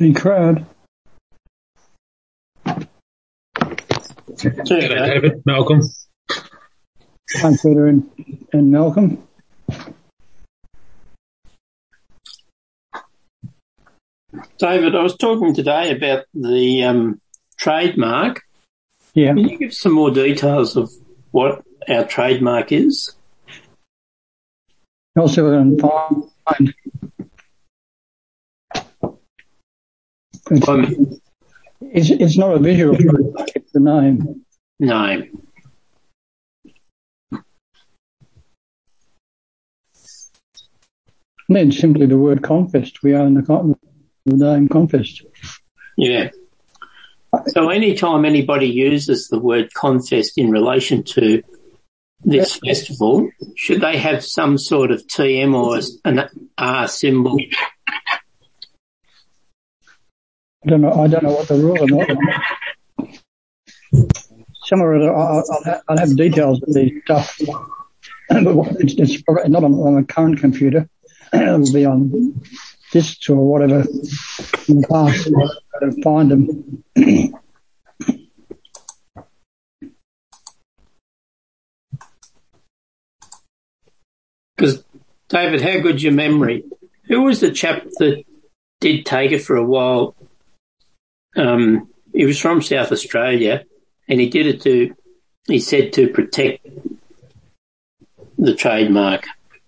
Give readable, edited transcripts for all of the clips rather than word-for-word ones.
Any crowd? G'day, David. Malcolm. Hi, Peter and Malcolm. David, I was talking today about the trademark. Yeah. Can you give some more details of what our trademark is? Also, we're going to find it's not a visual trademark, it's the name. Name. And then simply the word Confest. We own the name Confest. Yeah. So anytime anybody uses the word Confest in relation to this festival, should they have some sort of TM or an R symbol? I don't know what the rules are. Somewhere I'll have details of the stuff, but it's probably not on the current computer. It'll be on discs or whatever in the past. I'll find them. Because, David, how good's your memory? Who was the chap that did take it for a while? He was from South Australia, and he did it he said to protect the trademark.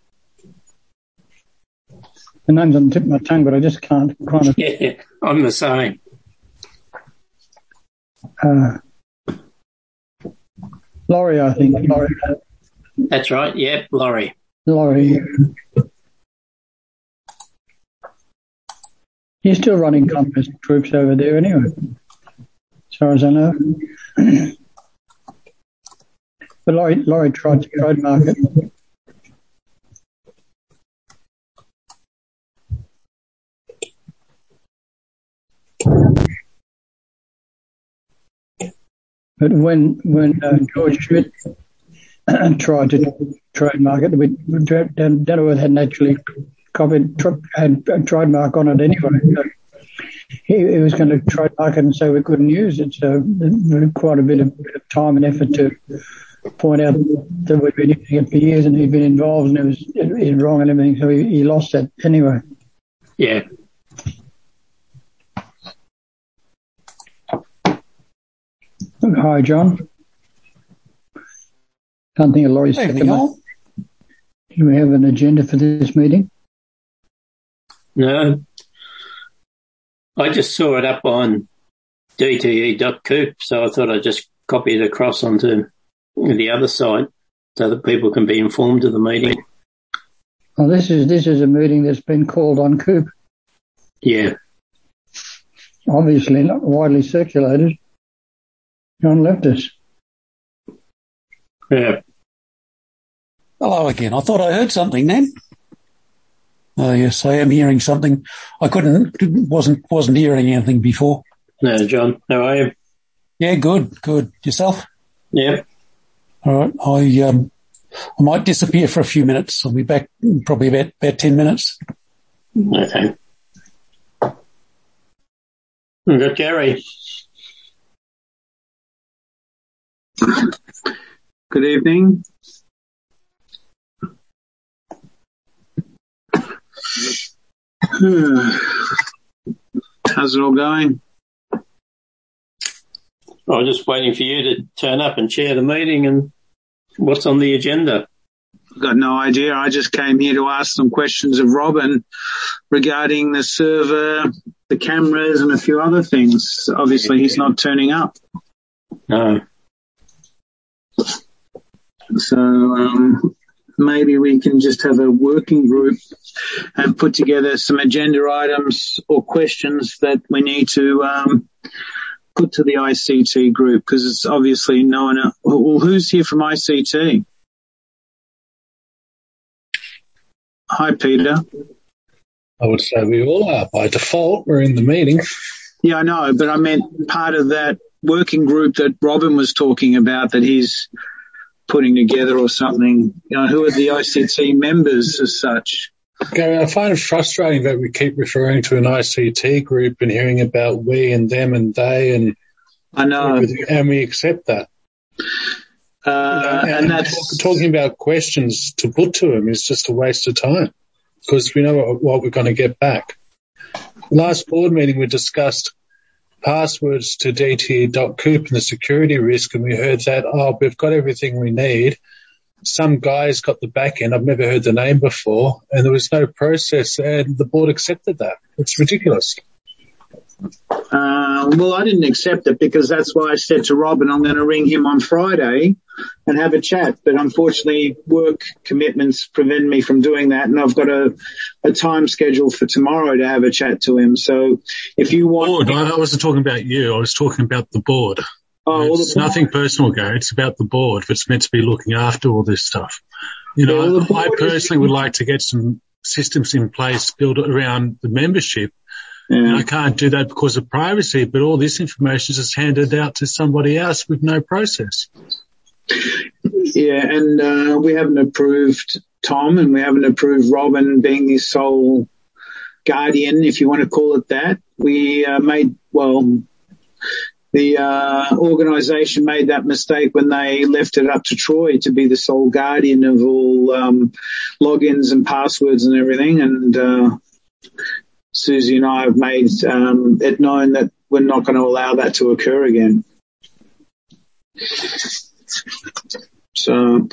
The name's on the tip of my tongue, but I just can't kind of... Yeah, I'm the same. Laurie, I think. Laurie. That's right, yep, Laurie. Laurie. He's still running Confest troops over there anyway, as far as I know. But Laurie tried to trademark it. But when George Schmidt tried to trademark it, Denverworth hadn't actually had a trademark on it anyway. So he was going to trademark it and say we couldn't use it. So quite a bit of time and effort to point out that we'd been using it for years and he'd been involved and it was wrong and everything. So he lost it anyway. Yeah. Hi, John. Can't think of Laurie's second. Do we have an agenda for this meeting? No. I just saw it up on dte.coop, so I thought I'd just copy it across onto the other site so that people can be informed of the meeting. Well, this is a meeting that's been called on Coop. Yeah. Obviously not widely circulated. John left us. Yeah. Hello again. I thought I heard something then. Oh yes, I am hearing something. I wasn't hearing anything before. No, John. How are you? Yeah, good. Yourself? Yeah. All right. I might disappear for a few minutes. I'll be back in probably about 10 minutes. Okay. We've got Gary. Good evening. How's it all going? I was just waiting for you to turn up and chair the meeting and what's on the agenda. I've got no idea. I just came here to ask some questions of Robin regarding the server, the cameras and a few other things. Obviously he's not turning up. No. So maybe we can just have a working group and put together some agenda items or questions that we need to put to the ICT group, because it's obviously no one else. Well, who's here from ICT? Hi, Peter. I would say we all are. By default, we're in the meeting. Yeah, I know, but I meant part of that working group that Robin was talking about that he's putting together or something. You know, who are the ICT members as such? Gary, I find it frustrating that we keep referring to an ICT group and hearing about we and them and they, and I know, and we accept that. And that's talking about questions to put to them is just a waste of time because we know what we're going to get back. Last board meeting, we discussed passwords to DTE.coop and the security risk, and we heard that, we've got everything we need. Some guy's got the back end. I've never heard the name before, and there was no process, and the board accepted that. It's ridiculous. Well, I didn't accept it because that's why I said to Robin I'm going to ring him on Friday and have a chat. But unfortunately, work commitments prevent me from doing that, and I've got a time schedule for tomorrow to have a chat to him. So if you want... Board, I wasn't talking about you. I was talking about the board. It's nothing personal, Gary. It's about the board. It's meant to be looking after all this stuff. You know, I personally would like to get some systems in place built around the membership. Yeah. I can't do that because of privacy, but all this information is just handed out to somebody else with no process. Yeah, and we haven't approved Tom and we haven't approved Robin being the sole guardian, if you want to call it that. The organisation made that mistake when they left it up to Troy to be the sole guardian of all logins and passwords and everything, and Susie and I have made it known that we're not going to allow that to occur again. So,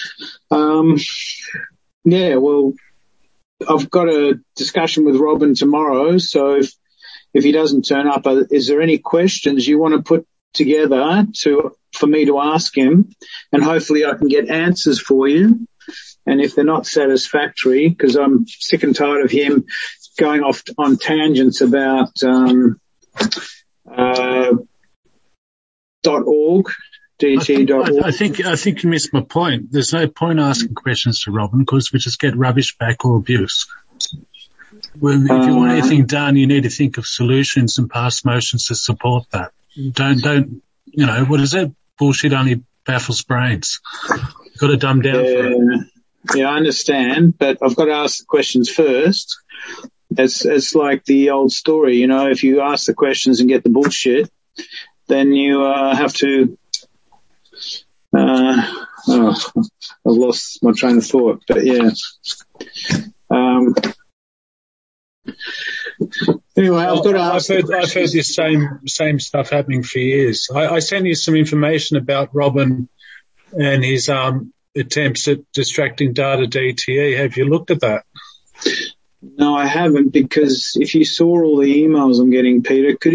I've got a discussion with Robin tomorrow, so if he doesn't turn up, is there any questions you want to put together for me to ask him, and hopefully I can get answers for you. And if they're not satisfactory, because I'm sick and tired of him going off on tangents about .org, DT.org. I think you missed my point. There's no point asking questions to Robin because we just get rubbish back or abuse. Well, if you want anything done, you need to think of solutions and pass motions to support that. Don't, what is that? Bullshit only baffles brains. You've got to dumb down for it. Yeah, I understand, but I've got to ask the questions first. It's like the old story, if you ask the questions and get the bullshit, then you have to, I've lost my train of thought, but yeah. Anyway, I've heard this same stuff happening for years. I sent you some information about Robin and his attempts at distracting data DTE. Have you looked at that? No, I haven't, because if you saw all the emails I'm getting, Peter, could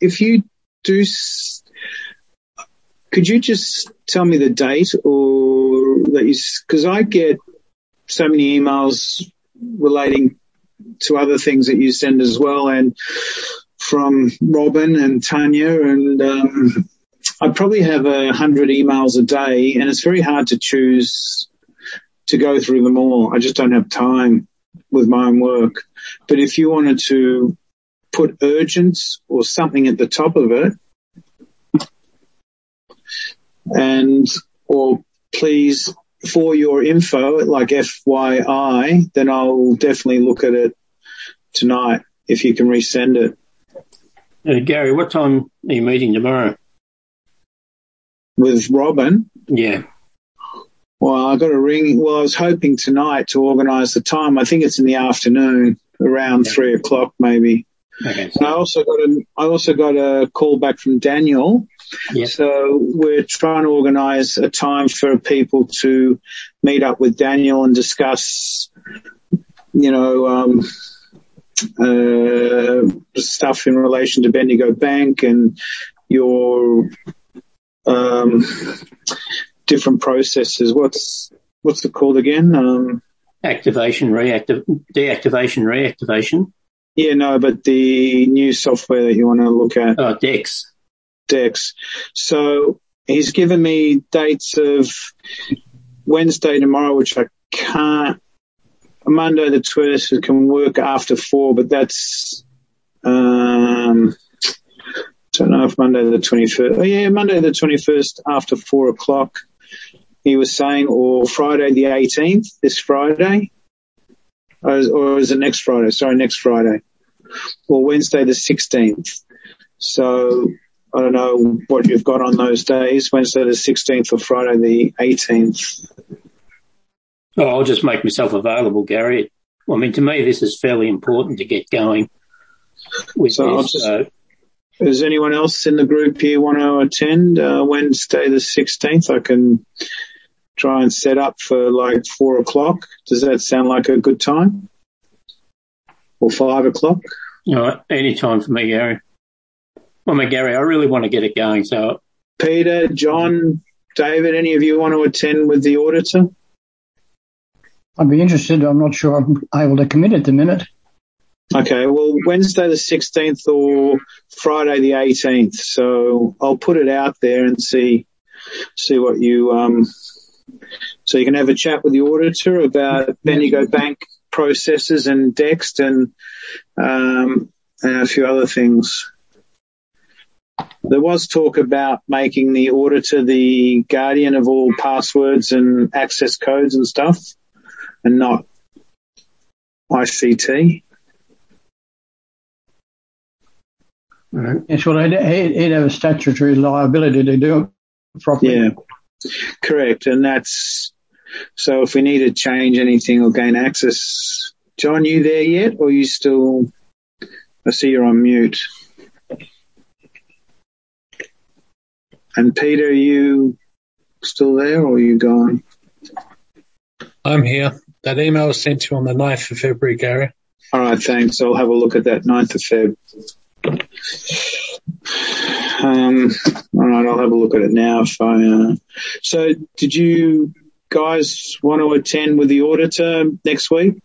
you just tell me the date because I get so many emails relating to other things that you send as well, and from Robin and Tanya, and I probably have 100 emails a day, and it's very hard to choose to go through them all. I just don't have time with my own work. But if you wanted to put urgent or something at the top of it, or please for your info, like FYI, then I'll definitely look at it tonight if you can resend it. Gary, what time are you meeting tomorrow? With Robin? Yeah. Well, I got a ring. Well, I was hoping tonight to organise the time. I think it's in the afternoon, around 3 o'clock maybe. Okay. And I also got a call back from Daniel. Yep. So we're trying to organise a time for people to meet up with Daniel and discuss, stuff in relation to Bendigo Bank and your different processes. What's it called again? Activation, deactivation, reactivation. Yeah, no, but the new software that you want to look at. Oh, DEX. So he's given me dates of Wednesday tomorrow, which I can't. Monday the 20th can work after 4, but that's, don't know if Monday the 21st. Oh yeah, Monday the 21st after 4 o'clock, he was saying, or Friday the 18th, this Friday. Or is it next Friday? Sorry, next Friday. Or Wednesday the 16th. So I don't know what you've got on those days, Wednesday the 16th or Friday the 18th. Oh, I'll just make myself available, Gary. I mean, to me, this is fairly important to get going with this. Does anyone else in the group here want to attend Wednesday the 16th? I can try and set up for like 4:00. Does that sound like a good time? Or 5:00? All right, any time for me, Gary. Well, Gary, I really want to get it going. So, Peter, John, David, any of you want to attend with the auditor? I'd be interested. I'm not sure I'm able to commit at the minute. Okay, well, Wednesday the 16th or Friday the 18th. So I'll put it out there and see what you so you can have a chat with the auditor about Bendigo Bank processes and Dext and a few other things. There was talk about making the auditor the guardian of all passwords and access codes and stuff, and not ICT. Right. Yes, well, he'd have a statutory liability to do it properly. Yeah, correct. And that's, so if we need to change anything or gain access. John, you there yet, or you still, I see you're on mute. And Peter, are you still there or are you gone? I'm here. That email was sent to you on the 9th of February, Gary. All right, thanks. I'll have a look at that 9th of Feb. All right, I'll have a look at it now. So did you guys want to attend with the auditor next week?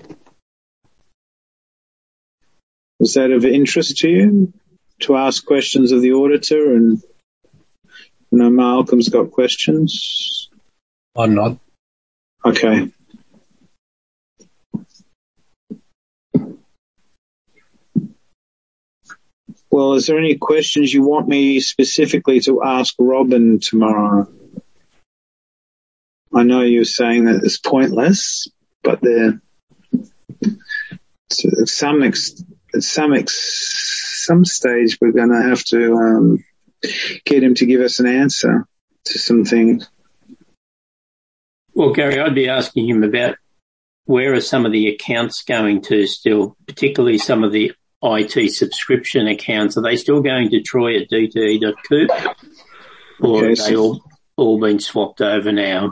Was that of interest to you to ask questions of the auditor? And you know, Malcolm's got questions. I'm not. Okay. Well, is there any questions you want me specifically to ask Robin tomorrow? I know you're saying that it's pointless, but at some stage we're going to have to get him to give us an answer to some things. Well, Gary, I'd be asking him about where are some of the accounts going to still, particularly some of the IT subscription accounts. Are they still going to Troy at DTE.coop, or have they all been swapped over now?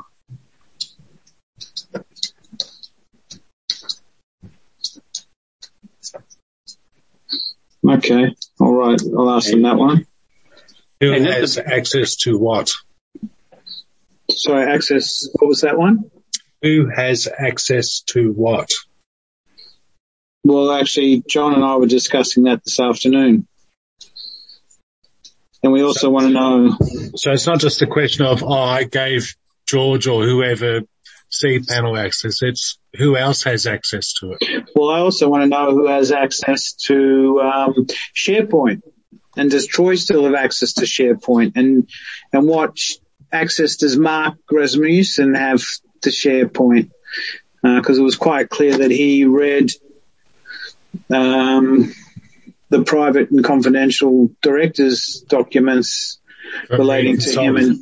Okay, all right. I'll ask them that one. Who has access to what? Sorry, access. What was that one? Who has access to what? Well, actually, John and I were discussing that this afternoon. And we also want to know... So it's not just a question of, I gave George or whoever cPanel access. It's who else has access to it. Well, I also want to know who has access to SharePoint. And does Troy still have access to SharePoint? And what access does Mark Rasmussen have to SharePoint? Because it was quite clear that he read the private and confidential directors' documents relating to him. And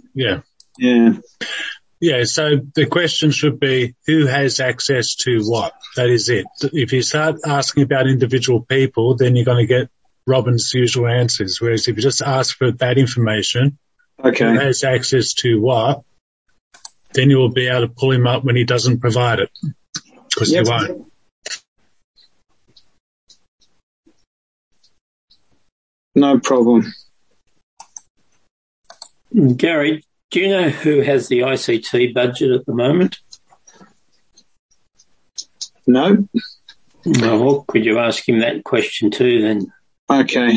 Yeah, so the question should be, who has access to what? That is it. If you start asking about individual people, then you're going to get Robin's usual answers. Whereas if you just ask for that information, who has access to what, then you will be able to pull him up when he doesn't provide it, because he won't. No problem. Gary, do you know who has the ICT budget at the moment? No. Well, could you ask him that question too then? Okay.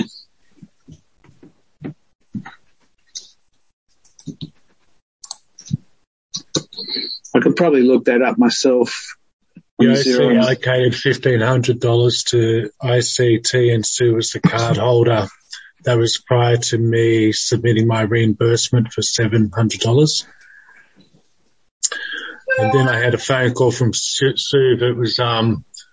I could probably look that up myself. The OC allocated $1,500 to ICT and Sue was the card holder. That was prior to me submitting my reimbursement for $700. And then I had a phone call from Sue that was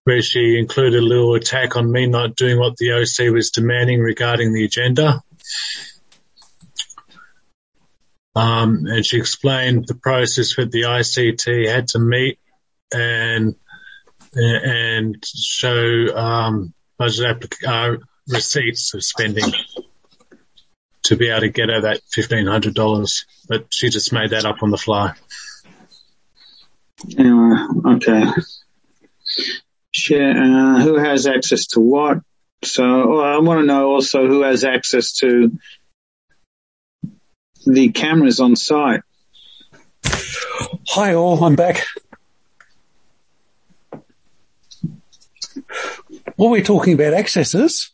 where she included a little attack on me not doing what the OC was demanding regarding the agenda. And she explained the process that the ICT had to meet and show budget receipts of spending to be able to get her that $1,500. But she just made that up on the fly. Okay. Share, who has access to what? So I want to know also who has access to the cameras on site. Hi all, I'm back. What we're talking about accesses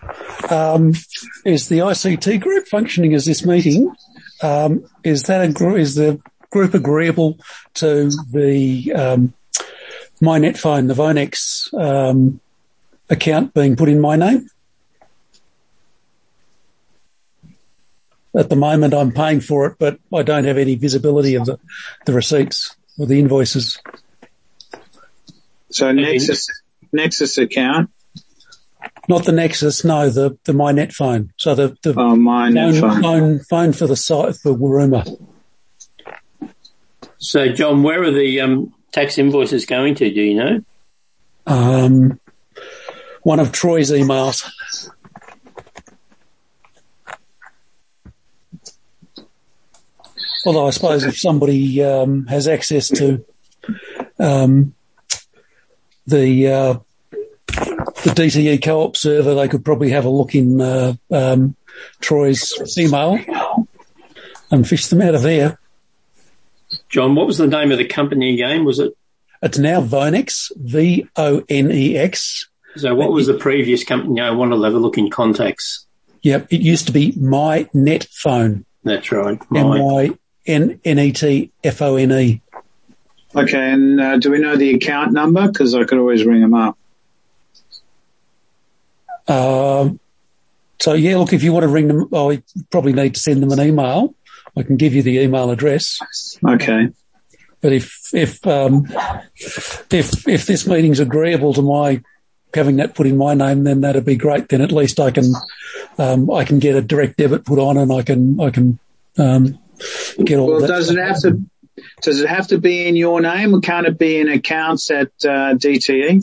is the ICT group functioning as this meeting. Is the group agreeable to the MyNet phone, the Vonex account being put in my name? At the moment, I'm paying for it, but I don't have any visibility of the receipts or the invoices. So Nexus account? Not the Nexus, no, the MyNet phone. So the MyNet phone for the site for Waruma. So, John, where are the tax invoices going to? Do you know? One of Troy's emails. Although I suppose if somebody has access to the DTE Co-op server, they could probably have a look in Troy's email and fish them out of there. John, what was the name of the company again? Was it? It's now Vonex, Vonex. So what was the previous company? I want to have a look in contacts. Yep, it used to be MyNet phone. That's right. MyNetphone. Okay, and do we know the account number? Because I could always ring them up. So, yeah, look, if you want to ring them, you probably need to send them an email. I can give you the email address. Okay. But if this meeting's agreeable to my having that put in my name, then that'd be great. Then at least I can get a direct debit put on, and I can get all that. Well, does it have to be in your name, or can't it be in accounts at DTE?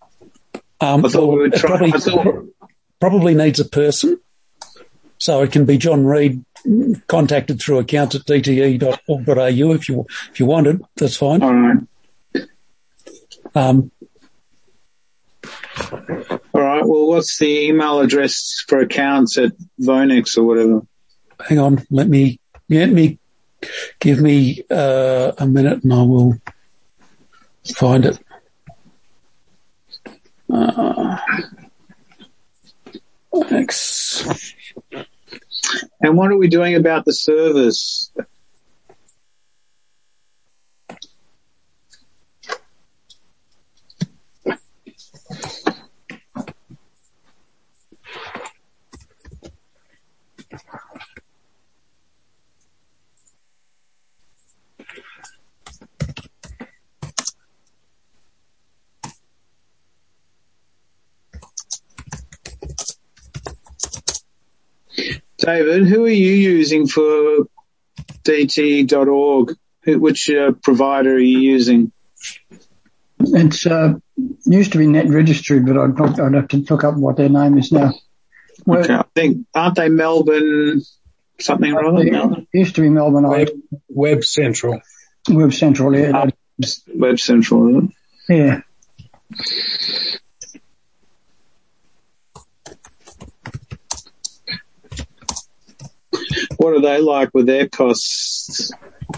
Probably needs a person. So it can be John Reid contacted through accounts at dte.org.au if you wanted. That's fine. All right. All right. Well, what's the email address for accounts at Vonex or whatever? Hang on. Give me a minute and I will find it. Vonex. And what are we doing about the servers? David, who are you using for DT.org? Which provider are you using? It's used to be Net Registry, but I'd have to look up what their name is now. Okay, I think, aren't they Melbourne something or other? It used to be Melbourne. Web Central. Web Central, yeah. Web Central, isn't it? Yeah. What are they like with their costs?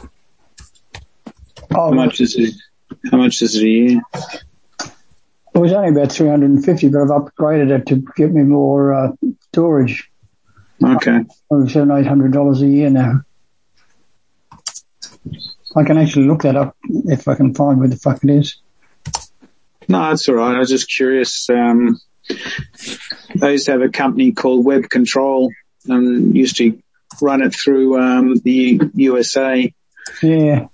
How much is it a year? It was only about 350, but I've upgraded it to get me more storage. Okay. $700-800 a year now. I can actually look that up if I can find where the fuck it is. No, that's all right. I was just curious. I used to have a company called Web Control and used to run it through the USA. Yeah.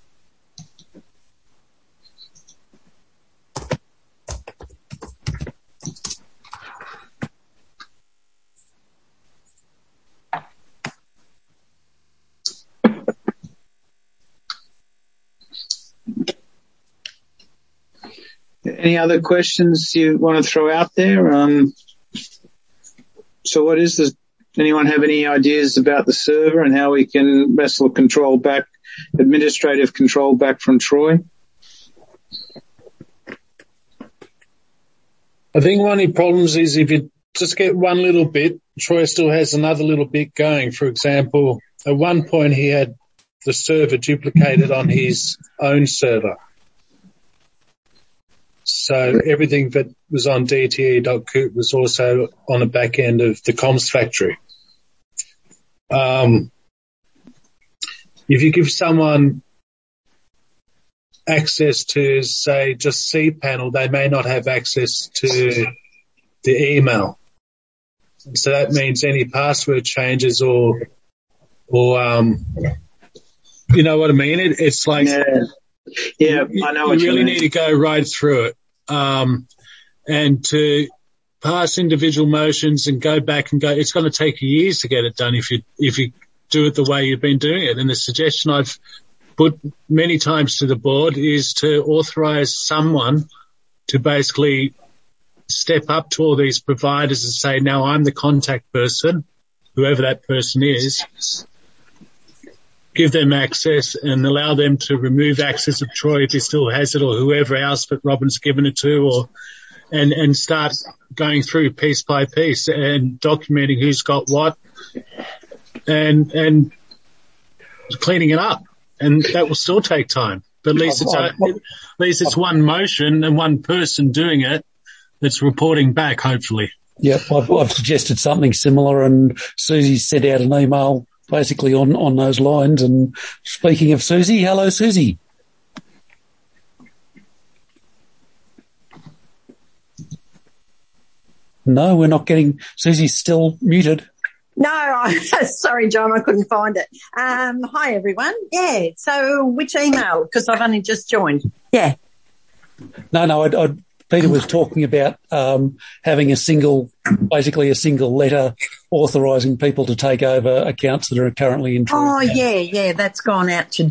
Any other questions you want to throw out there? So what is this? Anyone have any ideas about the server and how we can wrestle control back, administrative control back from Troy? I think one of the problems is if you just get one little bit, Troy still has another little bit going. For example, at one point he had the server duplicated on his own server. So everything that was on DTE.coop was also on the back end of the comms factory. If you give someone access to, say, just cPanel, they may not have access to the email. So that means any password changes or you know what I mean? It's like, yeah, I know what you really mean. need to go right through it. And to pass individual motions and go back and go, it's going to take you years to get it done if you do it the way you've been doing it. And the suggestion I've put many times to the board is to authorize someone to basically step up to all these providers and say, now I'm the contact person, whoever that person is, give them access and allow them to remove access of Troy if he still has it, or whoever else but Robin's given it to, or and start going through piece by piece and documenting who's got what and cleaning it up. And that will still take time. But at least it's one motion and one person doing it that's reporting back, hopefully. Yeah, I've suggested something similar, and Susie sent out an email basically on those lines. And speaking of Susie, hello, Susie. No, we're not getting... Susie's still muted. No, sorry, John, I couldn't find it. Hi, everyone. Yeah, so which email? Because I've only just joined. Yeah. No, Peter was talking about having basically a single letter authorising people to take over accounts that are currently in Troy. Oh, yeah, that's gone out to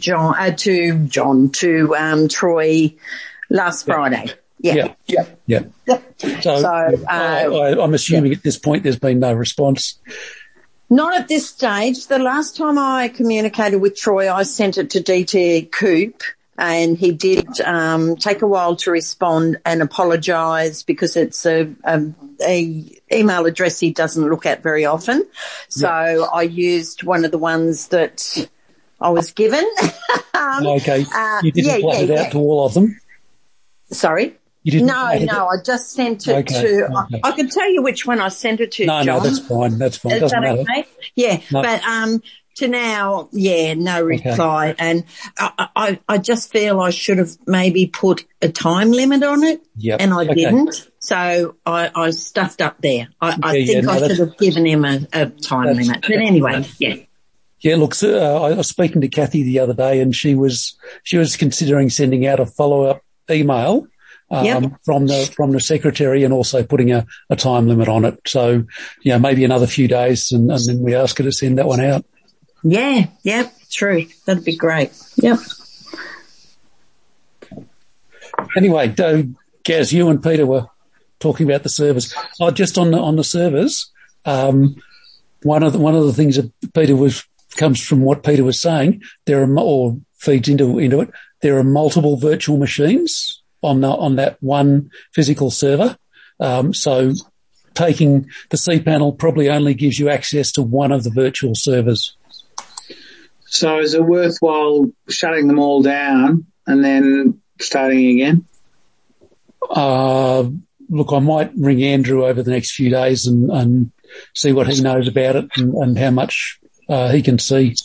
Troy last Friday. Yeah. So I'm assuming at this point there's been no response. Not at this stage. The last time I communicated with Troy, I sent it to DT Coop, and he did take a while to respond and apologise because it's a email address he doesn't look at very often. So I used one of the ones that I was given. Okay. You didn't plot it out to all of them? Sorry? No, I just sent it to... Okay. I could tell you which one I sent it to, John. No, that's fine. That's fine. Is Doesn't that matter. okay? Yeah, no. But to now, no reply. Okay. And I just feel I should have maybe put a time limit on it, and I didn't. So I stuffed up there. I think I should have given him a time limit. But anyway, Yeah, look, I was speaking to Kathy the other day, and she was considering sending out a follow-up email from the secretary, and also putting a time limit on it. So, maybe another few days, and then we ask her to send that one out. Yeah, true. That'd be great. Yep. Anyway, Gaz, you and Peter were talking about the servers. Just on the servers, one of the things that comes from what Peter was saying, or feeds into it. There are multiple virtual machines on that one physical server. So taking the cPanel probably only gives you access to one of the virtual servers. So is it worthwhile shutting them all down and then starting again? Look, I might ring Andrew over the next few days and see what he knows about it and how much he can see.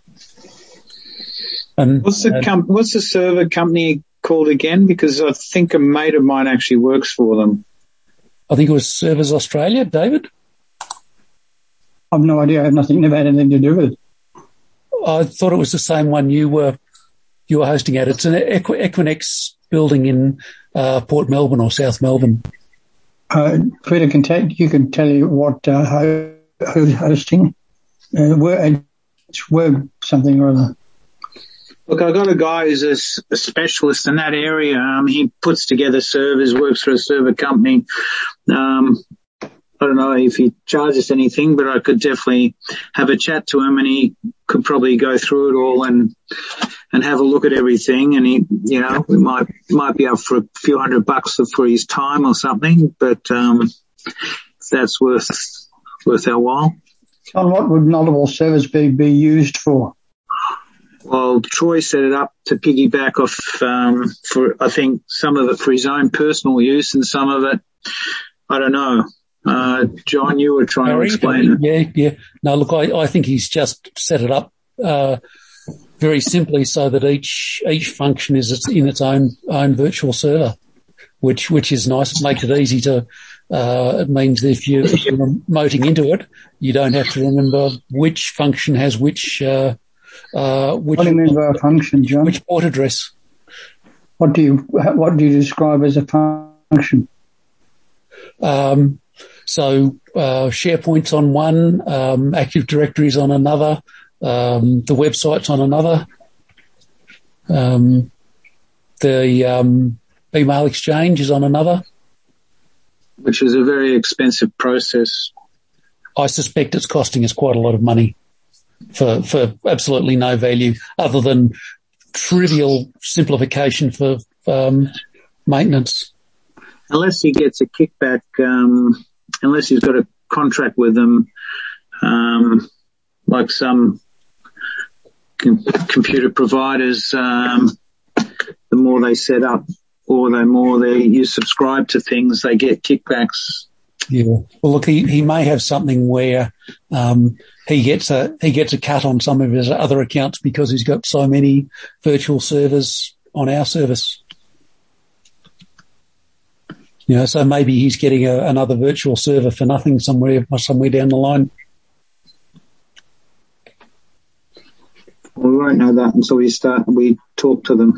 And what's the server company called again? Because I think a mate of mine actually works for them. I think it was Servers Australia, David. I've no idea. I have never had anything to do with it. I thought it was the same one you were hosting at. It's an Equinix building in Port Melbourne or South Melbourne. Peter can tell you what who's hosting. It's Web something or other. Look, I've got a guy who's a specialist in that area. He puts together servers, works for a server company. I don't know if he charges anything, but I could definitely have a chat to him, and he could probably go through it all and have a look at everything. And he, you know, we might be up for a few $100 for his time or something, but that's worth our while. John, what would multiple servers be used for? Well, Troy set it up to piggyback off for, I think, some of it for his own personal use, and some of it, I don't know. John, you were trying to explain it. Yeah. No, look, I think he's just set it up very simply so that each function is in its own virtual server, which is nice. It makes it easy to. It means that if you're remoting into it, you don't have to remember which function has which. What do you mean by a function, John? Which port address? What do you describe as a function? So SharePoint's on one, Active Directory's on another, the website's on another, the email exchange is on another. Which is a very expensive process. I suspect it's costing us quite a lot of money for absolutely no value other than trivial simplification for maintenance. Unless he gets a kickback, unless he's got a contract with them, like some computer providers, the more they set up or the more you subscribe to things, they get kickbacks. Yeah. Well, look, he may have something where he gets a cut on some of his other accounts because he's got so many virtual servers on our service. You know, so maybe he's getting another virtual server for nothing somewhere down the line. Well, we won't know that until we talk to them.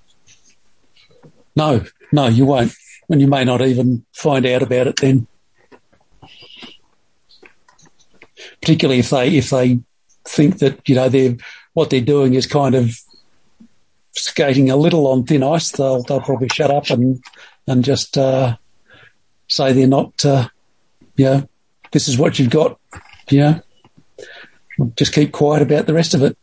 No, you won't. And you may not even find out about it then. Particularly if they think that, you know, what they're doing is kind of skating a little on thin ice, they'll probably shut up and just say they're not, you know, this is what you've got, you know. Just keep quiet about the rest of it.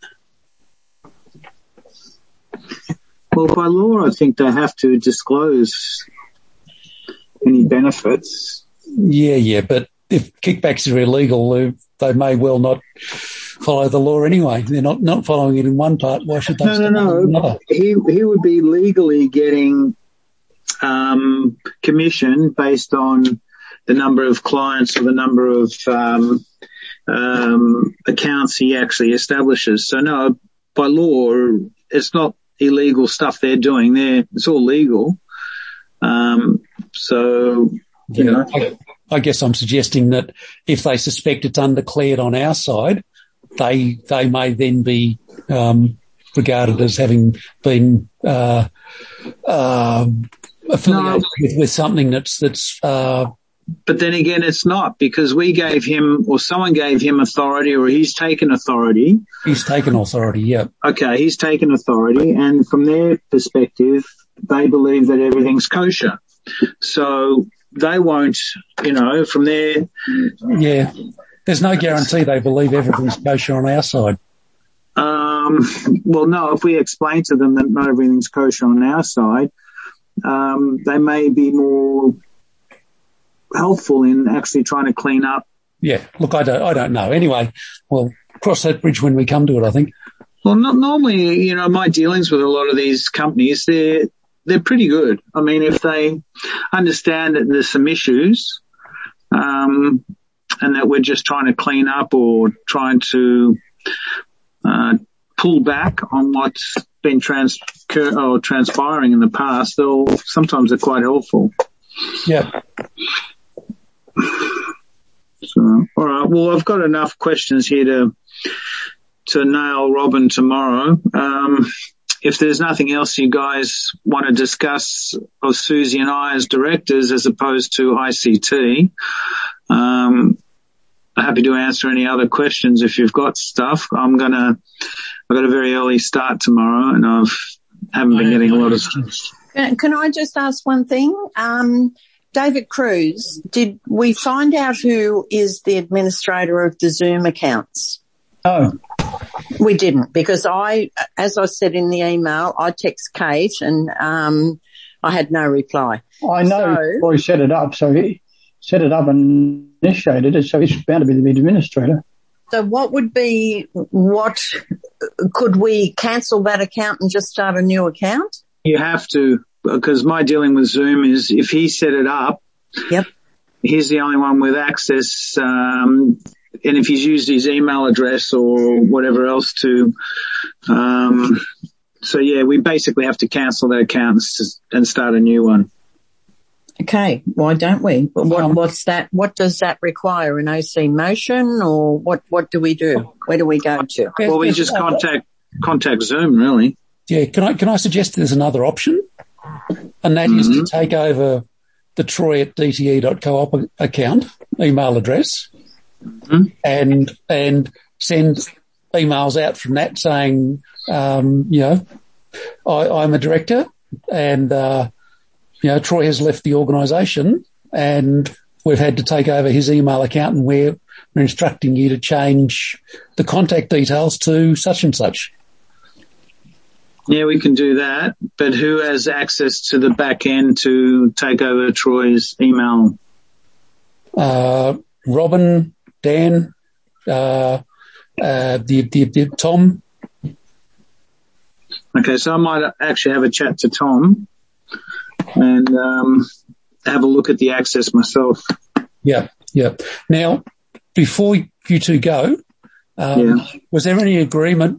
Well, by law, I think they have to disclose any benefits. Yeah, but if kickbacks are illegal, they may well not follow the law anyway. They're not following it in one part. Why should they? No. He would be legally getting commission based on the number of clients or the number of accounts he actually establishes. So no, by law, it's not illegal stuff they're doing. It's all legal. So you know. I guess I'm suggesting that if they suspect it's undeclared on our side, they may then be regarded as having been affiliated with something that's. But then again, it's not, because we gave him, or someone gave him authority, or he's taken authority. He's taken authority, yeah. Okay, he's taken authority, and from their perspective, they believe that everything's kosher. So they won't, you know, from there. Yeah, there's no guarantee they believe everything's kosher on our side. Well, no, if we explain to them that not everything's kosher on our side, they may be more helpful in actually trying to clean up. Yeah, look, I don't know. Anyway, we'll cross that bridge when we come to it, I think. Well, not normally, you know, my dealings with a lot of these companies, they're pretty good. I mean, if they understand that there's some issues, and that we're just trying to clean up or trying to pull back on what's been transpiring in the past, sometimes they're quite helpful. Yeah. So, all right. Well, I've got enough questions here to nail Robin tomorrow. If there's nothing else you guys want to discuss of Susie and I as directors as opposed to ICT, I'm happy to answer any other questions if you've got stuff. I'm going to I've got a very early start tomorrow, and haven't been getting a lot of. Can I just ask one thing? David Cruz, did we find out who is the administrator of the Zoom accounts? No. We didn't, because as I said in the email, I text Kate and I had no reply. I know Troy set it up, so he set it up and initiated it, so he's bound to be the administrator. So could we cancel that account and just start a new account? You have to, because my dealing with Zoom is if he set it up, yep, he's the only one with access, and if he's used his email address or whatever else to, so yeah, we basically have to cancel that account and start a new one. Okay, why don't we? What's that? What does that require? An OC motion, or what do we do? Where do we go to? Well, we just contact Zoom, really. Yeah, can I suggest there's another option? And that is to take over the troy@dte.coop account email address and send emails out from that saying, I'm a director and, Troy has left the organisation and we've had to take over his email account and we're instructing you to change the contact details to such and such. Yeah, we can do that, but who has access to the back end to take over Troy's email? Robin, Dan, the Tom. Okay, so I might actually have a chat to Tom and have a look at the access myself. Yeah. Now, before you two go, was there any agreement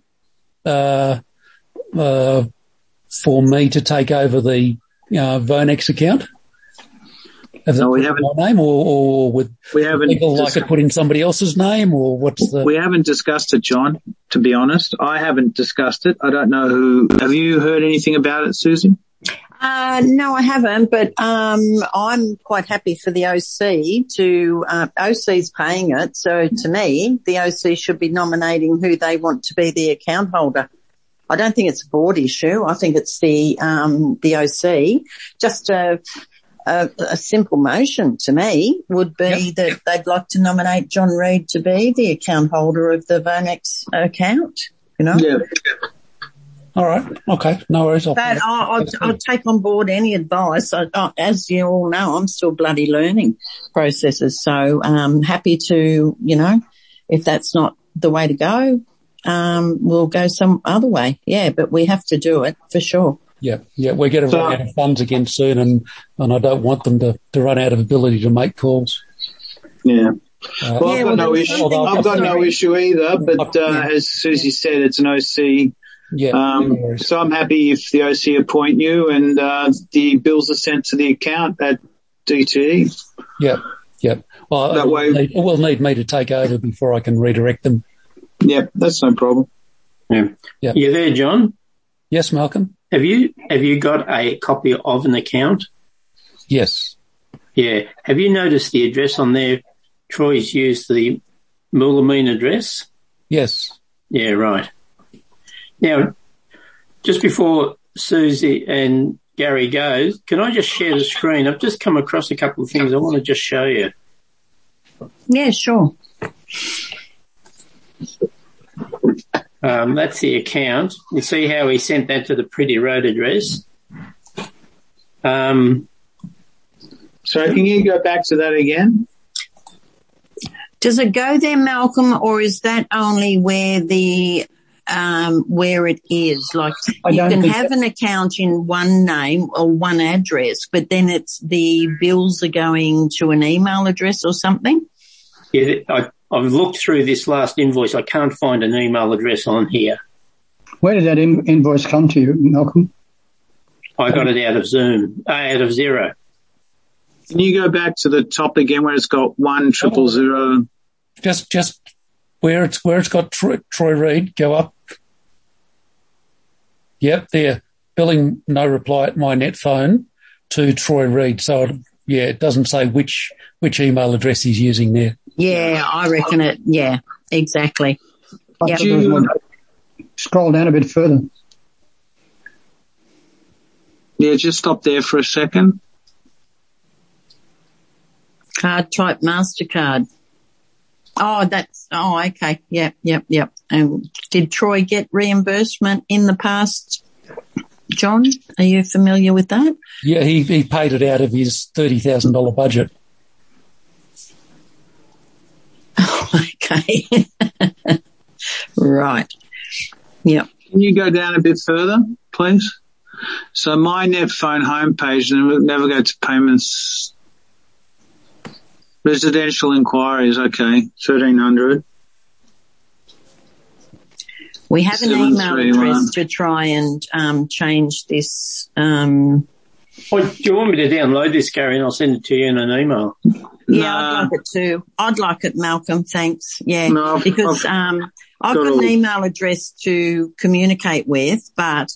for me to take over the Vonex account? No, we haven't. My name, or with people like to put in somebody else's name, or what's the? We haven't discussed it, John. To be honest, I haven't discussed it. I don't know who. Have you heard anything about it, Susie? No, I haven't, but I'm quite happy for the OC to. OC's paying it, so to me, the OC should be nominating who they want to be the account holder. I don't think it's a board issue. I think it's the OC. Just a simple motion to me would be that they'd like to nominate John Reid to be the account holder of the Vonex account, Yeah. All right. Okay. No worries. But I'll take on board any advice. As you all know, I'm still bloody learning processes. So happy to, if that's not the way to go, we'll go some other way. Yeah, but we have to do it for sure. Yeah. We're going to run out of funds again soon, and I don't want them to run out of ability to make calls. Yeah. I've got no issue either, but as Susie said, it's an OC. Yeah. So I'm happy if the OC appoint you and the bills are sent to the account at DTE. Yeah. Well, that way it will need me to take over before I can redirect them. Yeah, that's no problem. Yeah. You there, John? Yes, Malcolm. Have you got a copy of an account? Yes. Yeah. Have you noticed the address on there? Troy's used the Moolameen address? Yes. Yeah, right. Now, just before Susie and Gary goes, can I just share the screen? I've just come across a couple of things I want to just show you. Yeah, sure. That's the account. You see how he sent that to the Pretty Road address? So can you go back to that again? Does it go there, Malcolm, or is that only where where it is? Like you can have an account in one name or one address, but then it's the bills are going to an email address or something? Yeah, I've looked through this last invoice. I can't find an email address on here. Where did that invoice come to you, Malcolm? I got it out of Zoom, out of Xero. Can you go back to the top again where it's got 1000? Just where it's got Troy Reid, go up. Yep, there. Billing no reply at my net phone to Troy Reid. So it doesn't say which email address he's using there. Yeah, I reckon it. Yeah, exactly. But scroll down a bit further. Yeah, just stop there for a second. Card type MasterCard. Okay. Yep. And did Troy get reimbursement in the past? John, are you familiar with that? Yeah, he paid it out of his $30,000 budget. Okay. Right. Yep. Can you go down a bit further, please? So my NetPhone homepage, never go to payments. Residential inquiries, okay, 1,300. We have an email address to try and change this. Do you want me to download this, Gary, and I'll send it to you in an email? Yeah, I'd like it too. I'd like it, Malcolm, thanks. Yeah, no, because I've got an email address to communicate with, but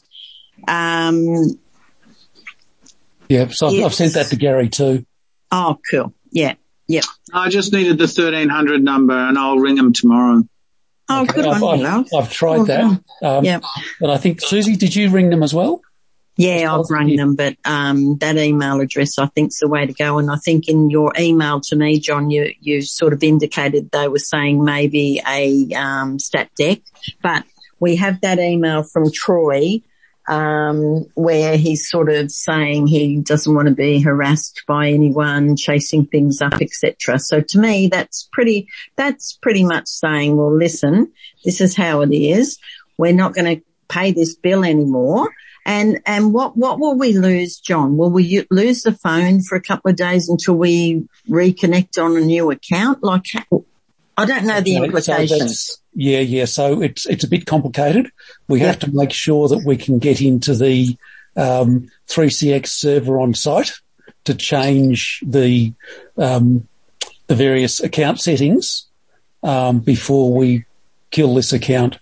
yeah, so I've sent that to Gary too. Oh, cool. Yeah. Yep. I just needed the 1,300 number and I'll ring them tomorrow. Oh, okay. good on you, Ralph. I've tried that. Yep. But I think, Susie, did you ring them as well? Yeah, I've rung them, but that email address I think is the way to go. And I think in your email to me, John, you sort of indicated they were saying maybe a stat deck, but we have that email from Troy where he's sort of saying he doesn't want to be harassed by anyone, chasing things up, etc. So to me, that's pretty much saying, well, listen, this is how it is. We're not going to pay this bill anymore. And what will we lose, John? Will we lose the phone for a couple of days until we reconnect on a new account? Like, I don't know the implications. Yeah. So it's a bit complicated. We have to make sure that we can get into the 3CX server on site to change the various account settings before we kill this account.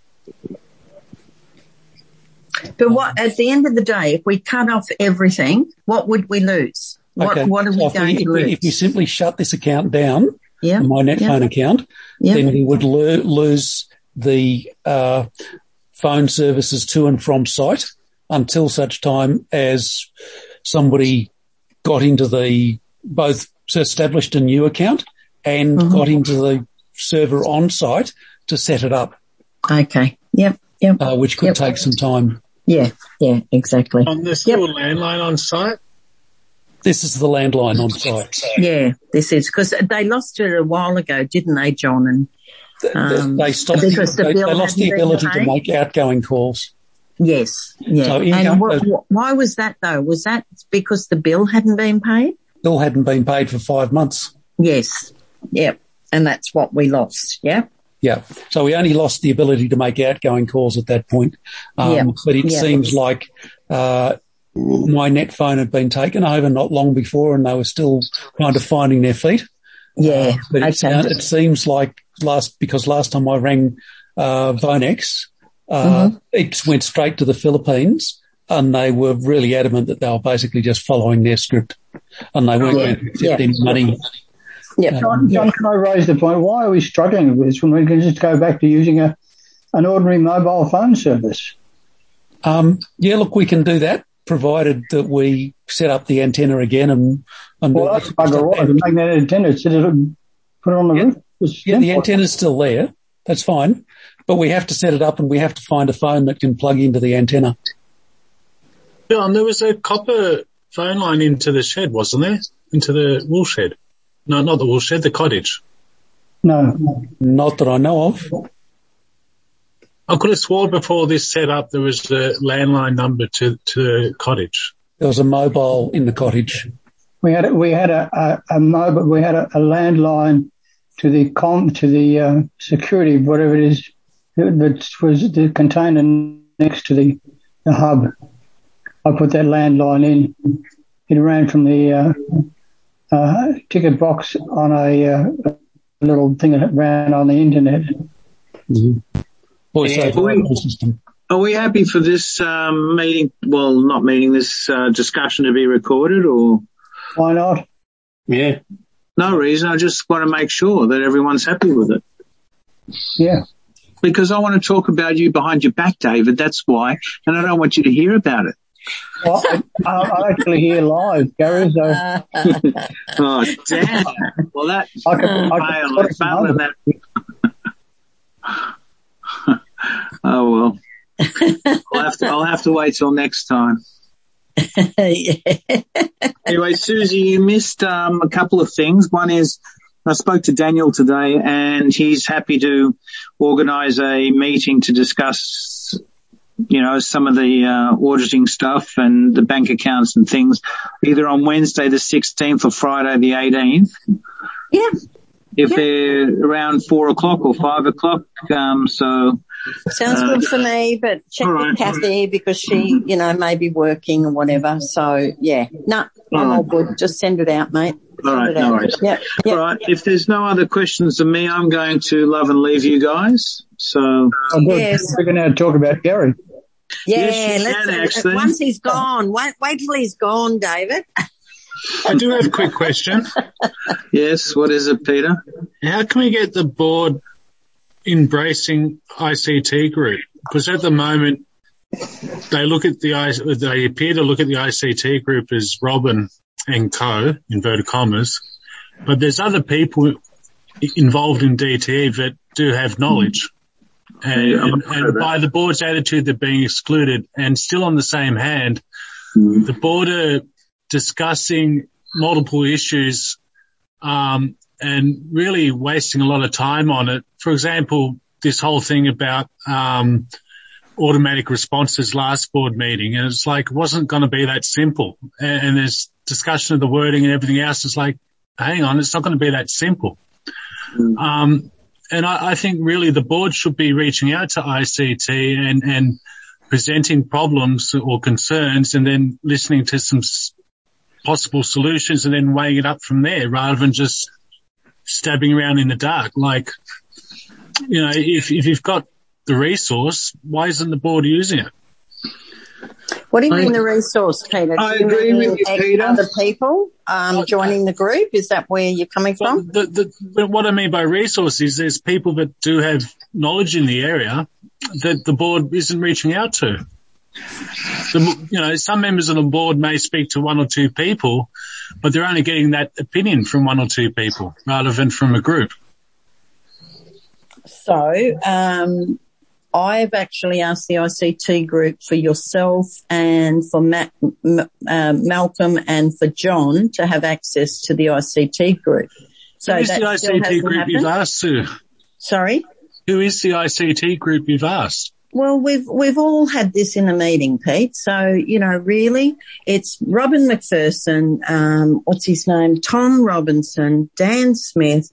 But at the end of the day, if we cut off everything, what would we lose? What are we going to lose? If we simply shut this account down, my NetPhone account, then we would lose the phone services to and from site until such time as somebody got into both established a new account and got into the server on site to set it up. Okay. Yep. Which could take some time. Yeah, exactly. There's still a landline on site? This is the landline on site. Yeah, this is, because they lost it a while ago, didn't they, John? And they stopped. They lost the ability to make outgoing calls. Yes, yeah. So and why was that though? Was that because the bill hadn't been paid? Bill hadn't been paid for 5 months. Yes, yep. And that's what we lost, yeah? Yeah. So we only lost the ability to make outgoing calls at that point. But it seems like my NetPhone had been taken over not long before and they were still kind of finding their feet. Yeah. But it seems like because last time I rang Vonex, it went straight to the Philippines and they were really adamant that they were basically just following their script and they weren't going to accept any money. Yeah, John, can I raise the point? Why are we struggling with this when we can just go back to using an ordinary mobile phone service? Look, we can do that, provided that we set up the antenna again and that's bugger right. Take that antenna, put it on the roof. Yeah, the antenna's still there. That's fine. But we have to set it up and we have to find a phone that can plug into the antenna. John, there was a copper phone line into the shed, wasn't there? Into the wool shed. No, not the wool shed, the cottage. No. Not that I know of. I could have sworn before this set up there was a landline number to the cottage. There was a mobile in the cottage. We had a mobile. We had a landline to the security, whatever it is, that was the container next to the hub. I put that landline in. It ran from the ticket box on a little thing that ran on the internet. Are we happy for this meeting? Well, not meeting, this discussion to be recorded, or why not? Yeah, no reason. I just want to make sure that everyone's happy with it. Yeah. Because I want to talk about you behind your back, David. That's why. And I don't want you to hear about it. Well, I actually hear live, Gary. So. Oh, damn. Well, I fail at that. Oh, well. I'll have to wait till next time. Anyway, Susie, you missed a couple of things. One is I spoke to Daniel today, and he's happy to organise a meeting to discuss, some of the auditing stuff and the bank accounts and things, either on Wednesday the 16th or Friday the 18th. Yeah. If they're around 4 o'clock or 5 o'clock. Sounds good for me, but check with Kathy because she, may be working or whatever. So, yeah. No, I'm all good. Just send it out, mate. All right, no worries. Yep. All right, if there's no other questions of me, I'm going to love and leave you guys. So, yes. We're going to talk about Gary. Yeah, yes, actually. Once he's gone, wait till he's gone, David. I do have a quick question. Yes, what is it, Peter? How can we get the board embracing ICT Group? Because at the moment, they appear to look at the ICT Group as Robin and Co, inverted commas, but there's other people involved in DTE that do have knowledge. And by the board's attitude, they're being excluded. And still on the same hand, the board are discussing multiple issues and really wasting a lot of time on it. For example, this whole thing about automatic responses last board meeting, and it's like it wasn't going to be that simple. And there's discussion of the wording and everything else. It's like, hang on, it's not going to be that simple. And I think really the board should be reaching out to ICT and presenting problems or concerns and then listening to some possible solutions and then weighing it up from there rather than just stabbing around in the dark. Like, if you've got the resource, why isn't the board using it? What do you mean the resource, Peter? I agree with you, Peter. Other people joining the group? Is that where you're coming from? What I mean by resource is there's people that do have knowledge in the area that the board isn't reaching out to. Some members of the board may speak to one or two people, but they're only getting that opinion from one or two people rather than from a group. So, I've actually asked the ICT group for yourself and for Malcolm and for John to have access to the ICT group. So who is the ICT group you've asked, Sue? Sorry? Who is the ICT group you've asked? Well, we've all had this in a meeting, Pete. So, really, it's Robin McPherson, what's his name? Tom Robinson, Dan Smith,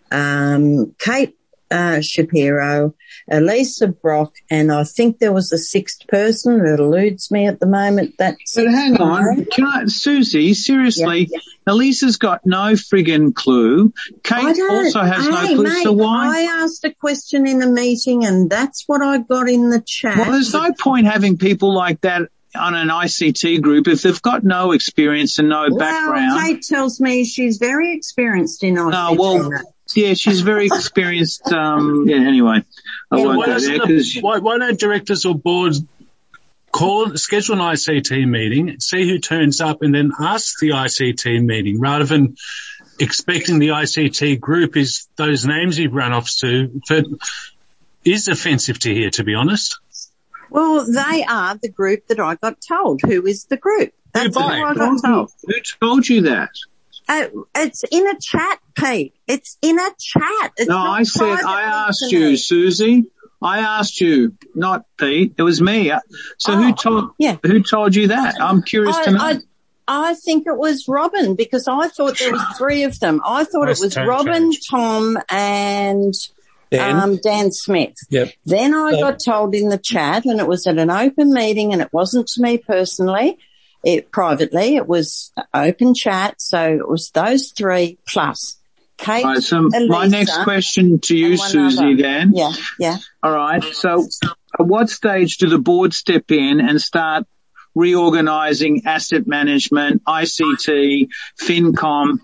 Kate Shapiro, Elisa Brock, and I think there was a sixth person that eludes me at the moment. But hang on, Susie, seriously, yeah. Elisa's got no friggin' clue. Kate also has no clue, mate, so why? I asked a question in a meeting and that's what I got in the chat. Well, there's no point having people like that on an ICT group if they've got no experience and no background. Well, Kate tells me she's very experienced in ICT. No, well, yeah, she's very experienced. Anyway, I won't go there. Why don't directors or boards schedule an ICT meeting, see who turns up, and then ask the ICT meeting rather than expecting the ICT group is those names you've run off to. That is offensive to hear, to be honest. Well, they are the group that I got told. Who is the group? That's who I got told. Who told you that? It's in a chat, Pete. It's in a chat. It's I asked you, Susie. I asked you, not Pete. It was me. So who told you that? I'm curious to know. I think it was Robin because I thought there was three of them. I thought it was Robin, Tom, and Dan Smith. Yep. Then I got told in the chat, and it was at an open meeting, and it wasn't to me personally. Privately, it was open chat, so it was those three plus Kate. All right, so Elisa, my next question to you, Susie, then. Yeah. All right. So, at what stage do the board step in and start reorganising asset management, ICT, FinCom,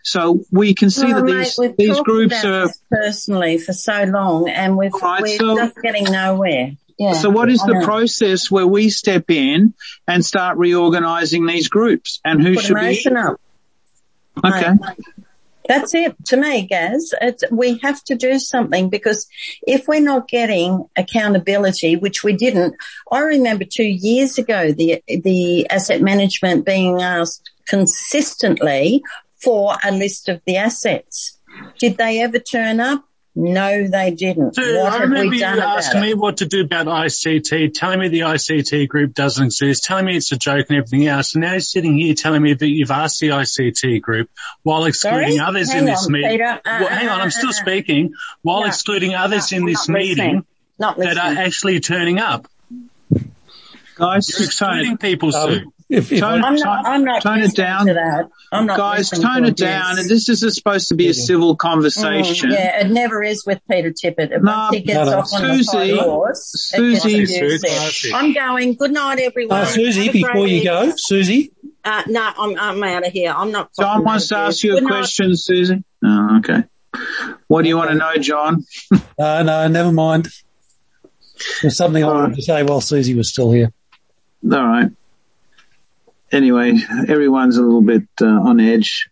So we can see that these groups are personally for so long, and we're just getting nowhere. Yeah. So what is the process where we step in and start reorganising these groups, and who should be? Up. Okay. That's it to me, Gaz. We have to do something, because if we're not getting accountability, which we didn't, I remember 2 years ago the asset management being asked consistently for a list of the assets. Did they ever turn up? No, they didn't. So what I have remember we you done asking me what to do about ICT, telling me the ICT group doesn't exist, telling me it's a joke and everything else. And now you're sitting here telling me that you've asked the ICT group while excluding others in this meeting. Hang on, I'm still speaking. While excluding others in this meeting that are actually turning up. Guys, you're excluding people, Sue. I'm not tone it down. To that. I'm not Guys, tone it down. And this is supposed to be a civil conversation. Yeah, it never is with Peter Tippett. Once he gets off on the high horse, Susie. I'm going. Good night, everyone. Susie, before you go, Susie. No, I'm out of here. I'm not. John wants to ask you a question, Susie. Oh, okay. What do you want to know, John? No, never mind. There's something I wanted to say while Susie was still here. All right. Anyway, everyone's a little bit on edge.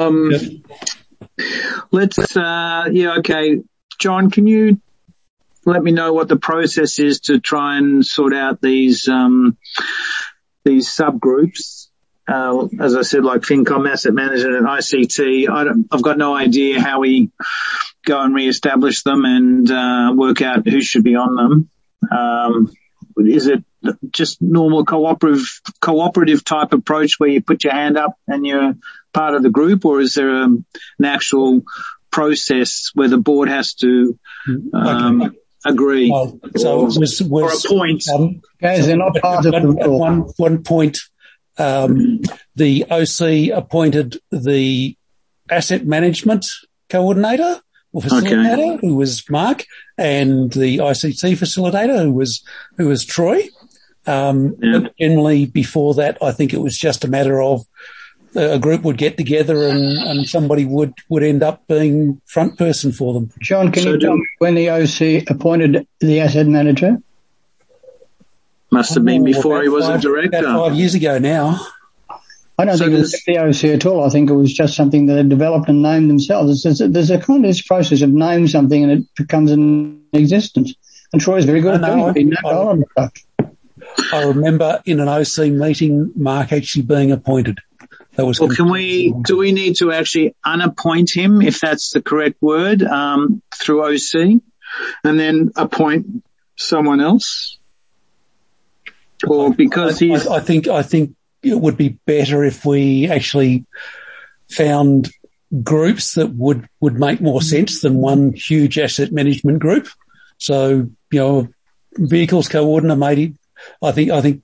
Okay. John, can you let me know what the process is to try and sort out these subgroups? As I said, like FinCom, Asset Management and ICT, I've got no idea how we go and re-establish them and work out who should be on them. Is it just normal cooperative type approach where you put your hand up and you're part of the group, or is there an actual process where the board has to agree or appoint? Guys, they're not part of the rule. At one point, the OC appointed the asset management coordinator or facilitator, who was Mark, and the ICT facilitator, who was Troy. But generally, before that, I think it was just a matter of a group would get together and somebody would end up being front person for them. John, can you tell me when the OC appointed the asset manager? Must have been before he was a director. About 5 years ago now. I don't think it was the OC at all. I think it was just something that they developed and named themselves. There's a kind of this process of name something and it becomes in existence. And Troy's very good at doing it. I remember in an OC meeting, Mark actually being appointed. That was. Well, do we need to actually unappoint him, if that's the correct word, through OC, and then appoint someone else? Or because I think it would be better if we actually found groups that would make more sense than one huge asset management group. So, vehicles coordinator, maybe. I think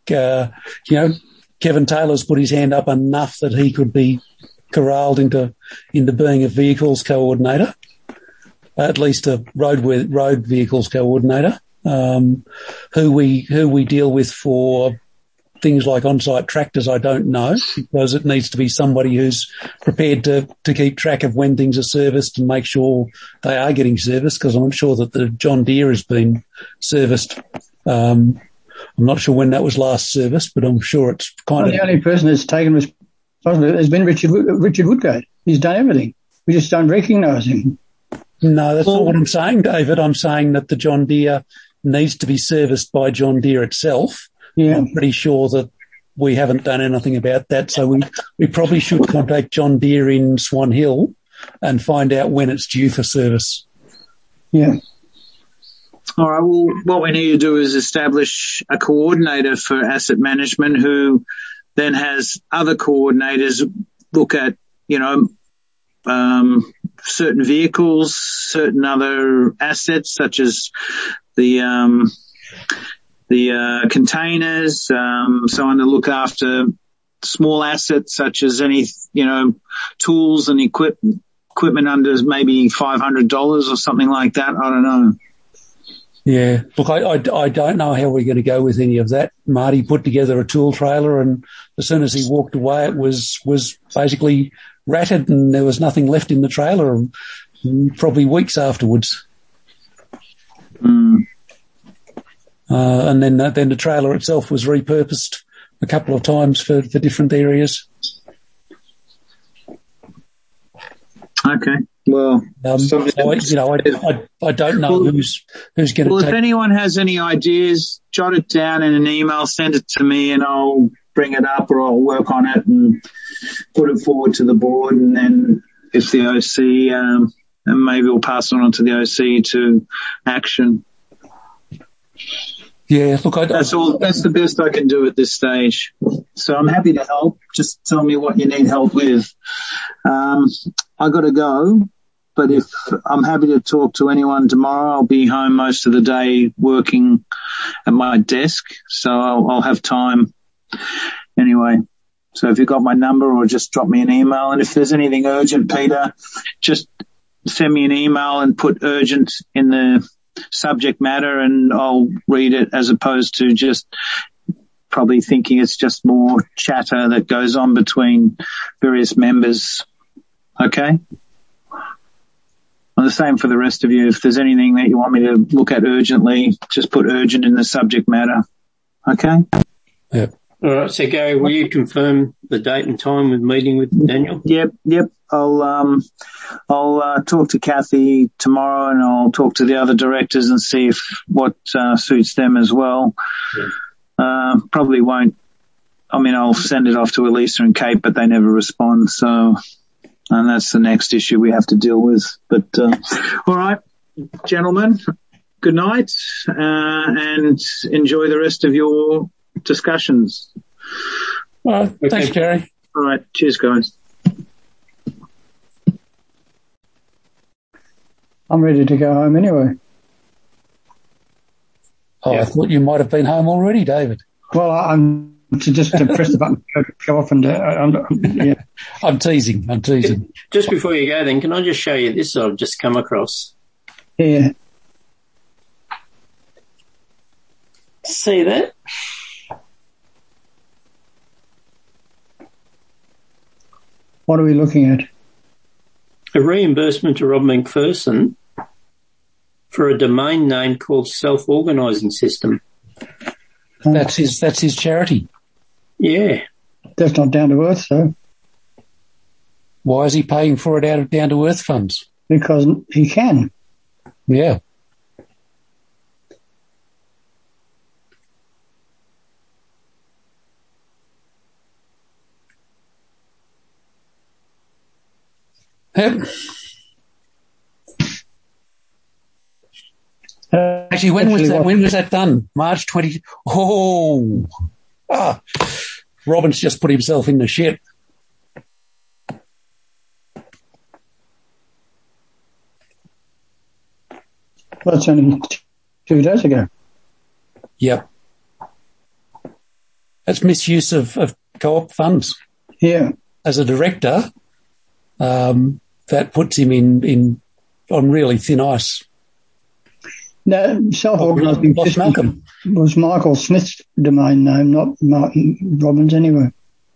Kevin Taylor's put his hand up enough that he could be corralled into being a vehicles coordinator, at least a road vehicles coordinator, who we deal with for things like on-site tractors, I don't know, because it needs to be somebody who's prepared to keep track of when things are serviced and make sure they are getting serviced, because I'm not sure that the John Deere has been serviced. I'm not sure when that was last serviced, but I'm sure it's the only person that's taken responsibility has been Richard Woodgate. He's done everything. We just don't recognise him. No, that's not what I'm saying, David. I'm saying that the John Deere needs to be serviced by John Deere itself. Yeah. I'm pretty sure that we haven't done anything about that, so we probably should contact John Deere in Swan Hill and find out when it's due for service. Yeah. All right. Well, what we need to do is establish a coordinator for asset management who then has other coordinators look at, certain vehicles, certain other assets such as the containers, someone to look after small assets such as any, tools and equipment under maybe $500 or something like that. I don't know. Yeah. Look, I don't know how we're going to go with any of that. Marty put together a tool trailer, and as soon as he walked away, it was basically ratted and there was nothing left in the trailer, probably weeks afterwards. And then the trailer itself was repurposed a couple of times for different areas. Okay. Well, I don't know who's going to take. Well, if anyone has any ideas, jot it down in an email, send it to me, and I'll bring it up or I'll work on it and put it forward to the board. And then if the OC, and maybe we'll pass it on to the OC to action. Yeah, look, that's all. That's the best I can do at this stage. So I'm happy to help. Just tell me what you need help with. I got to go, but if I'm happy to talk to anyone tomorrow, I'll be home most of the day working at my desk, so I'll have time anyway. So if you've got my number, or just drop me an email. And if there's anything urgent, Peter, just send me an email and put urgent in the subject matter, and I'll read it, as opposed to just probably thinking it's just more chatter that goes on between various members. Okay? And the same for the rest of you. If there's anything that you want me to look at urgently, just put urgent in the subject matter. Okay? Yeah. All right. So, Gary, will you confirm the date and time of meeting with Daniel? Yep. I'll talk to Kathy tomorrow, and I'll talk to the other directors and see what suits them as well. Yeah. Probably won't. I mean, I'll send it off to Elisa and Kate, but they never respond. So, and that's the next issue we have to deal with. But all right, gentlemen, good night, and enjoy the rest of your discussions. Well, thanks, Gary. All right, cheers, guys. I'm ready to go home anyway. Oh, yeah. I thought you might have been home already, David. Well, I'm just to press the button, go off, and yeah. I'm teasing. Just before you go, then, can I just show you this I've just come across? Yeah. See that? What are we looking at? A reimbursement to Rob McPherson for a domain name called Self-Organising System. That's his charity. Yeah. That's not down to earth, though. Why is he paying for it out of down to earth funds? Because he can. Yeah. Yep. Actually, when was that done? March 20. Robin's just put himself in the shit. Well, that's only 2 days ago. Yep. That's misuse of co-op funds. Yeah. As a director, that puts him on really thin ice. No, self-organising system was Michael Smith's domain name, not Martin Robbins anyway.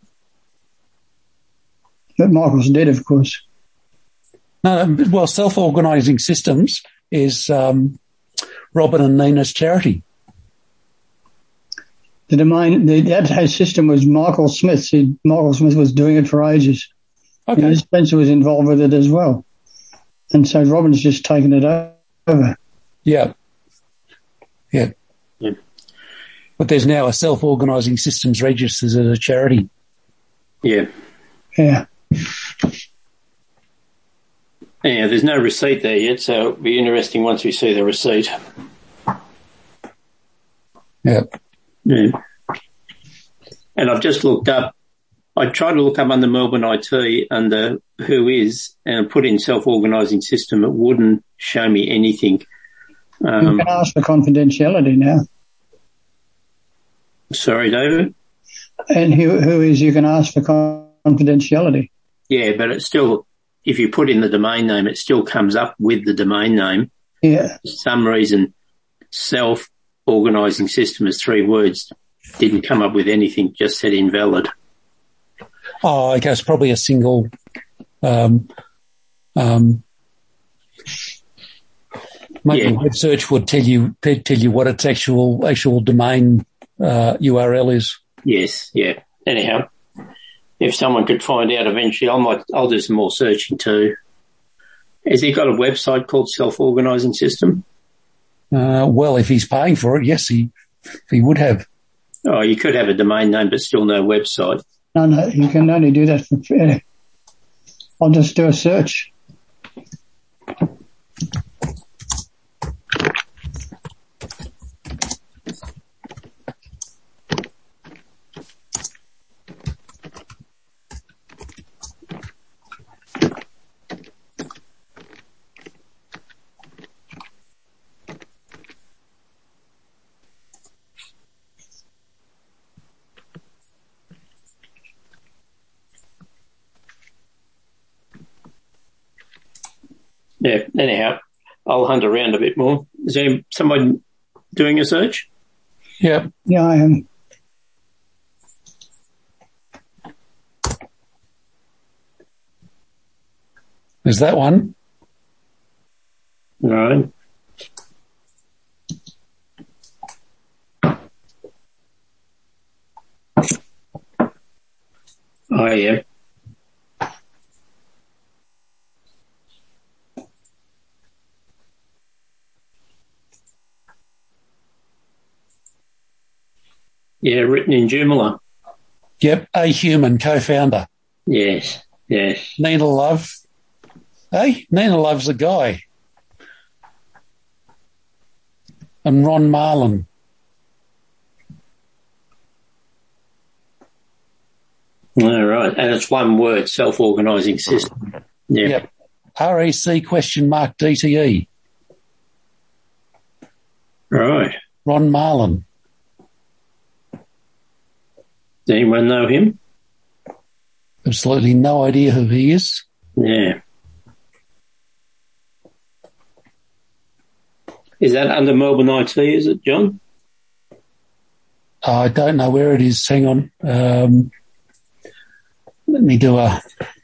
But Michael's dead, of course. No, well, self-organising systems is Robin and Nina's charity. The domain, that system was Michael Smith's. Michael Smith was doing it for ages. Okay. And Spencer was involved with it as well. And so Robin's just taken it over. Yeah. But there's now a self-organising systems registered as a charity. Yeah. Yeah. Yeah, there's no receipt there yet, so it'll be interesting once we see the receipt. Yeah. And I've just looked up. I tried to look up under Melbourne IT under who is and put in self-organising system. It wouldn't show me anything. You can ask for confidentiality now. Sorry, David? And who is you can ask for confidentiality. Yeah, but it's still, if you put in the domain name, it still comes up with the domain name. Yeah. For some reason, self-organising system is 3 words. Didn't come up with anything, just said invalid. Oh, okay, it's probably a single Making a web search would tell you what its actual domain URL is. Yes, yeah. Anyhow, if someone could find out eventually, I'll do some more searching too. Has he got a website called Self-Organising System? Well, if he's paying for it, yes, he would have. Oh, you could have a domain name but still no website. No, you can only do that for free. I'll just do a search. Yeah, anyhow, I'll hunt around a bit more. Is there somebody doing a search? Yeah. Yeah, I am. Is that one? Right. Oh, yeah. Yeah, written in Joomla. Yep, A Human, co-founder. Yes, yes. Nina Love. Hey, Nina Love's a guy. And Ron Marlin. All right, and it's one word, Self-Organising System. Yeah. Yep. REC DTE. Right. Ron Marlin. Does anyone know him? Absolutely no idea who he is. Yeah. Is that under Melbourne IT, is it, John? I don't know where it is. Hang on. Let me do a...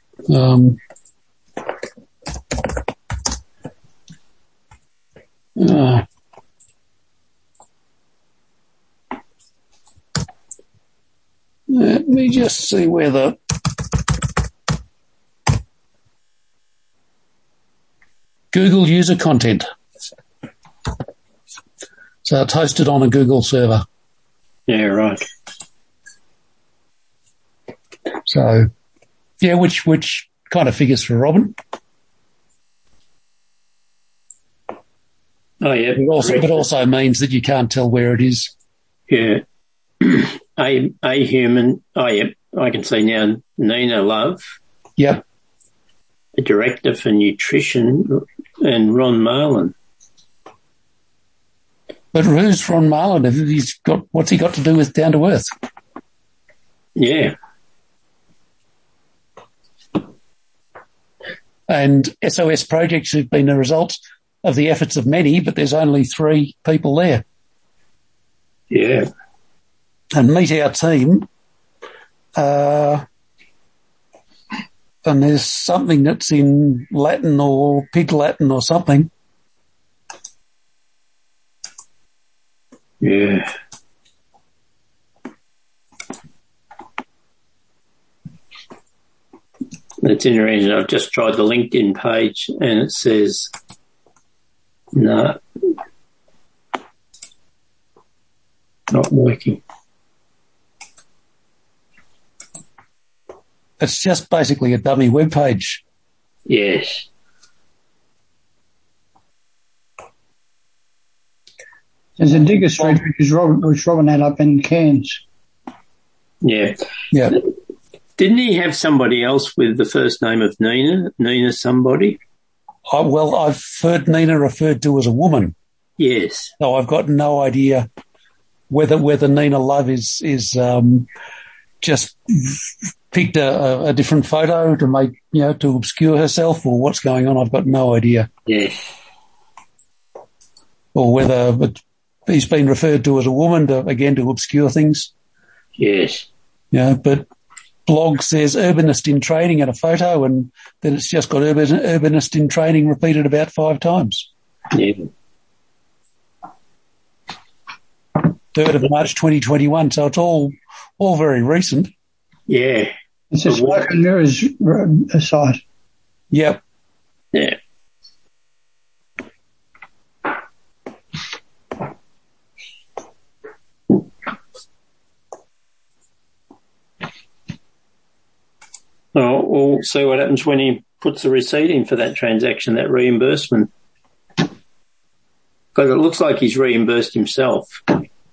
let me just see where the... Google user content. So it's hosted on a Google server. Yeah, right. So, yeah, which kind of figures for Robin. Oh, yeah. It also means that you can't tell where it is. Yeah. A Human. Oh, yeah. I can see now Nina Love. Yep. The Director for Nutrition, and Ron Marlin. But who's Ron Marlin? What's he got to do with Down to Earth? Yeah. And SOS projects have been a result of the efforts of many, but there's only 3 people there. Yeah. And Meet Our Team, and there's something that's in Latin or Pig Latin or something. Yeah. That's interesting. I've just tried the LinkedIn page and it says, no, not working. It's just basically a dummy web page. Yes. There's a Digger Street which Robin had up in Cairns. Yeah. Yeah. Didn't he have somebody else with the first name of Nina? Nina somebody? Well, I've heard Nina referred to as a woman. Yes. So I've got no idea whether Nina Love is just picked a different photo to make, to obscure herself, or what's going on. I've got no idea. Yes. Or whether he's been referred to as a woman to obscure things. Yes. Yeah, but blog says urbanist in training and a photo, and then it's just got urbanist in training repeated about 5 times. Yeah. 3rd of March 2021, so it's all very recent. Yeah. It's a Smoke and Mirrors site. Yep. Yeah. Oh, we'll see what happens when he puts the receipt in for that transaction, that reimbursement. Because it looks like he's reimbursed himself.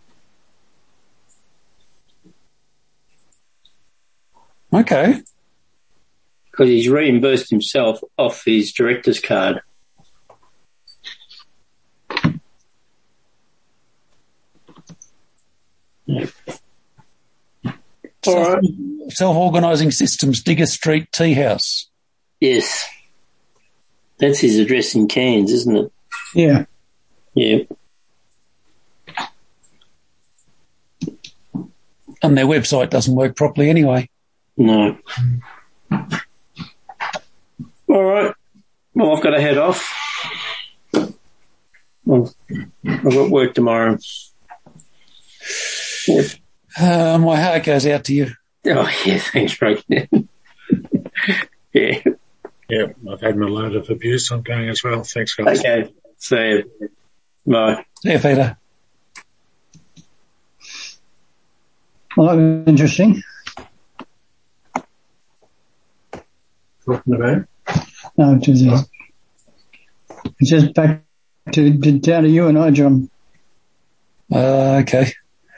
Okay. Because he's reimbursed himself off his director's card. Yeah. All right. Self-organising systems, Digger Street Tea House. Yes. That's his address in Cairns, isn't it? Yeah. Yeah. And their website doesn't work properly anyway. No. All right. Well, I've got to head off. Well, I've got work tomorrow. Yep. My heart goes out to you. Oh, yeah, thanks, Craig. Yeah. Yeah, I've had my load of abuse. I'm going as well. Thanks, guys. Okay. See you. Bye. See you, Peter. Well, that was interesting. Talking about? No, it's just back down to you and I, John. Okay.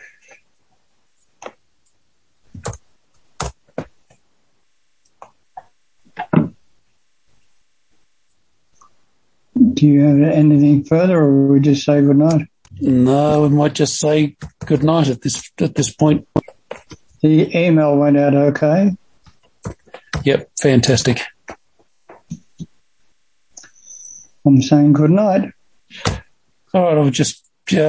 Do you have anything further, or will we just say good night? No, we might just say good night at this point. The email went out okay. Yep, fantastic. I'm saying good night. All right, I was just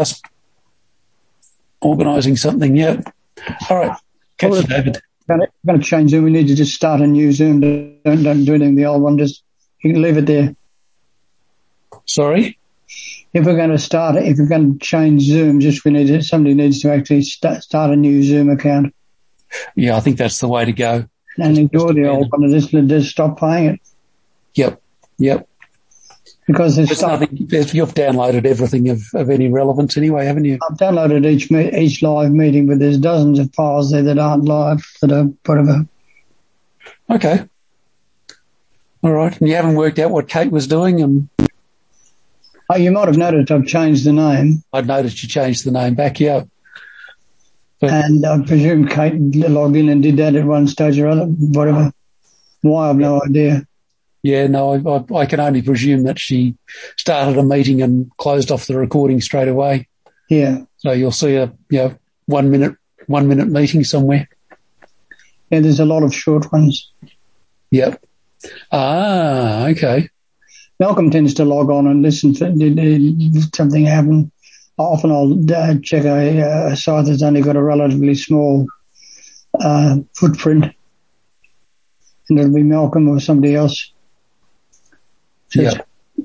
organising something. Yep. All right. Catch you, David. Going to change Zoom. We need to just start a new Zoom. Don't do anything the old one. Just you can leave it there. Sorry? If we're going to change Zoom, somebody needs to actually start a new Zoom account. Yeah, I think that's the way to go. And ignore the old one and just stop playing it. Yep. Because you've downloaded everything of any relevance anyway, haven't you? I've downloaded each live meeting, but there's dozens of files there that aren't live, that are whatever. Okay. All right. And you haven't worked out what Kate was doing? Oh, you might have noticed I've changed the name. I'd noticed you changed the name back, yeah. And I presume Kate logged in and did that at one stage or other, whatever. Why, I've no idea. Yeah, no, I can only presume that she started a meeting and closed off the recording straight away. Yeah. So you'll see a 1 minute meeting somewhere. Yeah, there's a lot of short ones. Yep. Ah, okay. Malcolm tends to log on and listen for did something happen. Often I'll check a site that's only got a relatively small footprint, and it'll be Malcolm or somebody else. Yeah.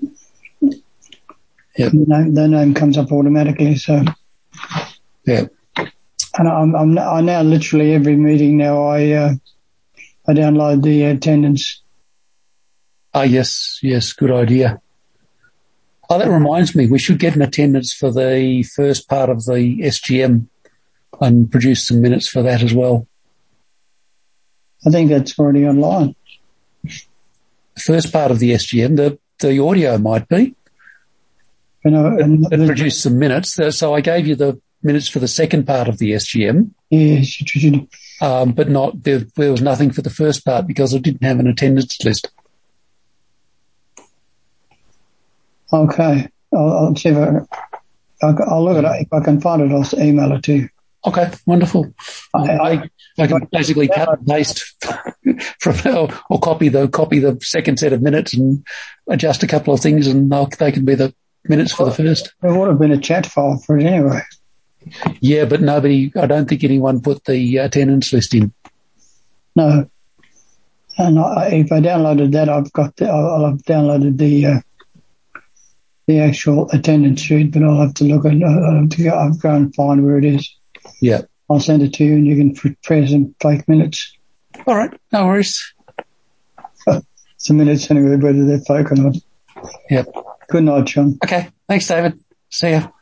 Yep. Their name comes up automatically. So. Yeah. And I now literally every meeting now I download the attendance. Ah, yes, good idea. Oh, that reminds me, we should get an attendance for the first part of the SGM and produce some minutes for that as well. I think that's already online. The first part of the SGM, the audio might be. And produce some minutes. So I gave you the minutes for the second part of the SGM. Yes. But there was nothing for the first part because I didn't have an attendance list. Okay. I'll see if I'll look at it. If I can find it, I'll email it to you. Okay, wonderful. I can basically cut and paste from or copy the second set of minutes and adjust a couple of things, and they can be the minutes for the first. There would have been a chat file for it anyway. Yeah, but I don't think anyone put the attendance list in. No. And if I downloaded that, I'll have downloaded the actual attendance sheet, but I'll have to look at I'll go and find where it is. Yeah. I'll send it to you and you can press some fake minutes. All right. No worries. It's the minutes anyway, whether they're fake or not. Yep. Good night, Sean. Okay. Thanks, David. See ya.